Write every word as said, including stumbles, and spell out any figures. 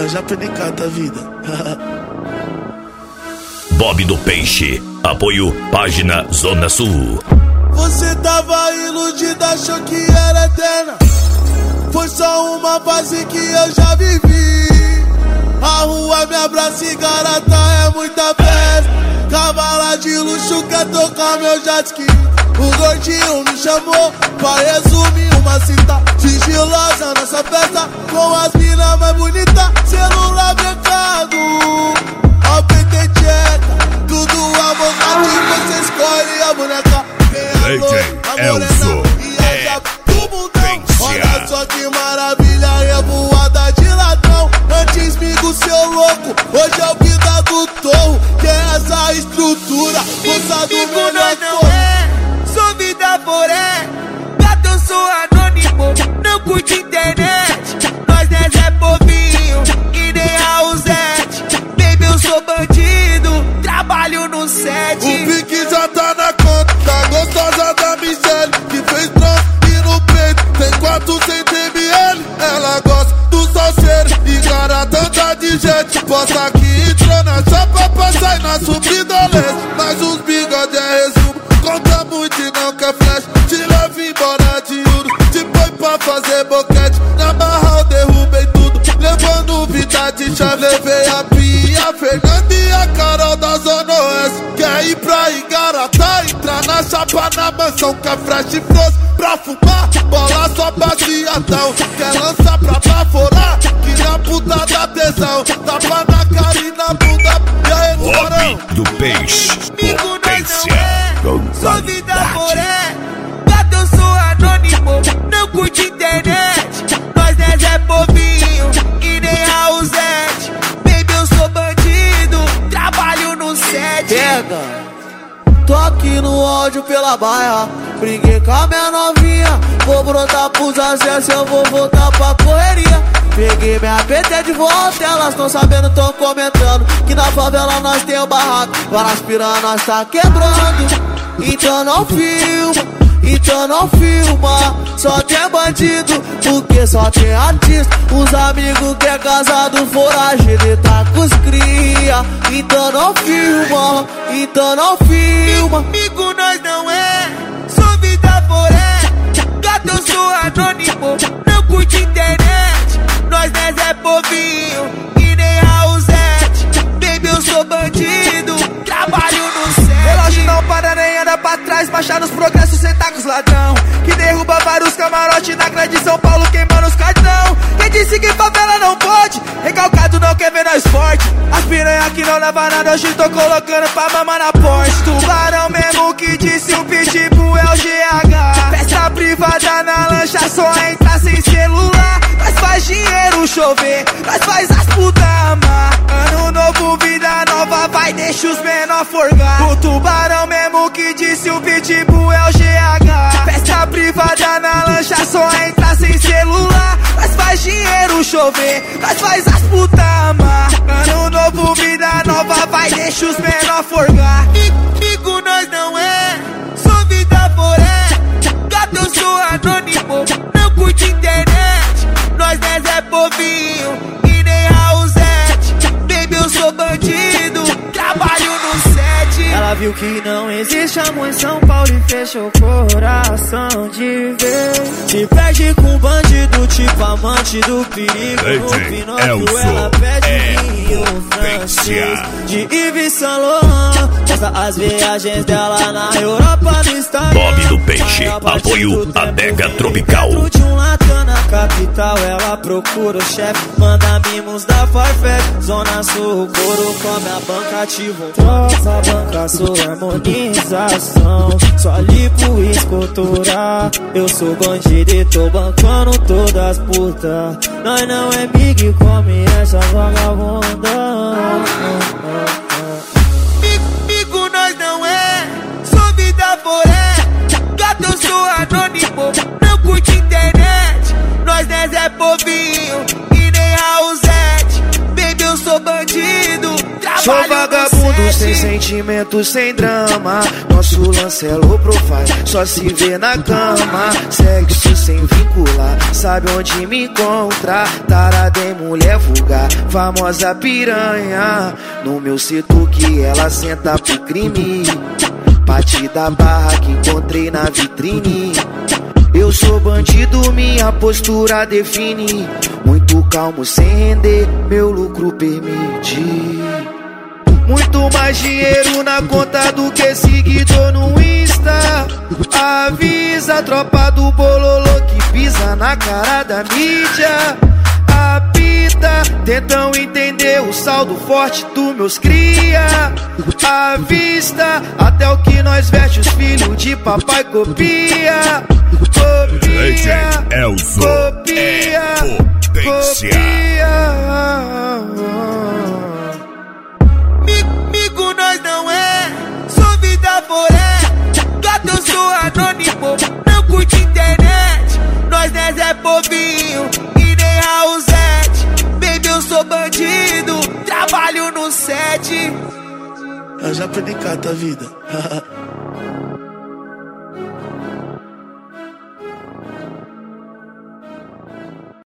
já penicata a vida. Bob do Peixe, apoio Página Zona Sul. Você tava iludida, achou que era eterna. Foi só uma fase que eu já vivi. A rua me abraça e garota é muita festa. Cavala de luxo quer tocar meu jet ski. O gordinho me chamou pra resumir uma cita sigilosa nessa festa, com as minas mais bonitas, celular brincado, ao P T tcheca, tudo à vontade, você escolhe a boneca. Quem é louco, a morena e a japa do mundão. Olha só que maravilha, revoada de ladrão. Antes migo seu louco, hoje é o vida do torro. Que é essa estrutura, moça do melhor corpo. Sou vida poré, gato eu sou anônimo, não curte internet. Nós nós é povinho e nem a Uzete. Baby eu sou bandido, trabalho no set. O pique já tá na conta, tá gostosa da Michelle, que fez trans e no peito tem quatrocentos mililitros. Ela gosta do salseiro e garota tá de jet. Posta que entrou na chapa pra sair na subida leste. Mas os bigode é resumo, conta muito e não quer flash. Te leva embora de ouro, te põe pra fazer boquete. Na barra eu derrubei tudo, levando vida de chave. Levei a Pia, a Fernanda e a Carol da Zona Oeste. Quer ir pra Igarata, entrar na chapa na mansão. Quer fresh e froze pra fumar, bola só baseadão. Quer lançar pra baforar, que na puta da tesão. Tapa na cara e na bunda, e aí Bob do Peixe, potência. Sou vida poré, gato eu sou anônimo, não curte internet. Nós nós é povinho e nem a Uzete. Baby eu sou bandido, trabalho no set. Pega, tô aqui no áudio pela baia, briguei com a minha novinha. Vou brotar pros acessos, eu vou voltar pra correria. Peguei minha P T de volta, elas tão sabendo, tão comentando que na favela nós tem o barraco, várias piranhas nós tá quebrando. Então não filma, então não filma, só tem bandido, porque só tem artista. Os amigos que é casado, foragido e tá com os cria. Então não filma, então não filma. Amigo nós não é, sou vida poré, gato eu sou anônimo, não curte internet. Nós nós é povinho e nem a Uzete. Baby eu sou bandido, trabalho no set. Relógio não para nem anda pra trás, marcha nos progressos, cê tá com os ladrão, que derruba vários camarotes na grande São Paulo, queimando os cartão. Quem disse que favela não pode, recalcado não quer ver nós forte. As piranha que não leva nada, hoje tô colocando pra mamar na porte. Tubarão mesmo que disse o pitbull é o G H. Festa privada na lancha, só entra sem celular. Nós faz dinheiro chover, nós faz as putas amar. Ano novo, vida nova, vai deixa os menor forgar. O tubarão mesmo que disse o pitbull é o G H. Festa privada na lancha, só entra sem celular. Nós faz dinheiro chover, nós faz as putas amar. Ano novo, vida nova, vai deixa os menor forgar. Amigo nós não é, sou vida poré, gato eu sou anônimo, não curte internet. Nós nós é povinho e nem a Uzete. Baby eu sou bandido, trabalho no set. Ela viu que não existe amor em São Paulo e fechou o coração de vez. Te perde com bandido, tipo amante do perigo. No Pinóquio ela pede vinho francês de Yves Saint Laurent. Posta as viagens dela na Europa no Instagram. Bob do Peixe, apoio Adega Tropical. Dentro de um latão na capital ela procura o chefe, manda mimos da Farfetch. Zona Sul, o couro come a banca, ativa um troço, a banca sua harmonização. Só lipo e escultura, eu sou bandido e tô bancando todas as putas. Nós não é big, come essa vagabunda. Amigo nós não é, sou vida poré, gato eu sou anônimo, não curte internet. Nós nós é povinho e nem a Uzete. Baby eu sou bandido, trabalho sou vagabundo Somos sem sentimento, sem drama. Nosso lance é low profile, só se vê na cama. Sexo sem vincular, sabe onde me encontrar. Tarada em mulher vulgar, famosa piranha. No meu setor que ela senta pro crime. Pati da barra que encontrei na vitrine. Eu sou bandido, minha postura define. Muito calmo sem render, meu lucro permite. Muito mais dinheiro na conta do que seguidor no Insta. Avisa a tropa do bololô que pisa na cara da mídia. Apita, tentam entender o saldo forte dos meus cria. À vista, até o que nós veste os filhos de papai copia. Copia, copia, copia. Migo nós não é, sou vida foré. Gato eu sou anônimo, não curte internet. Nós não é povinho e nem Raulzete. Baby eu sou bandido, trabalho no set. Eu já aprendi cata a vida.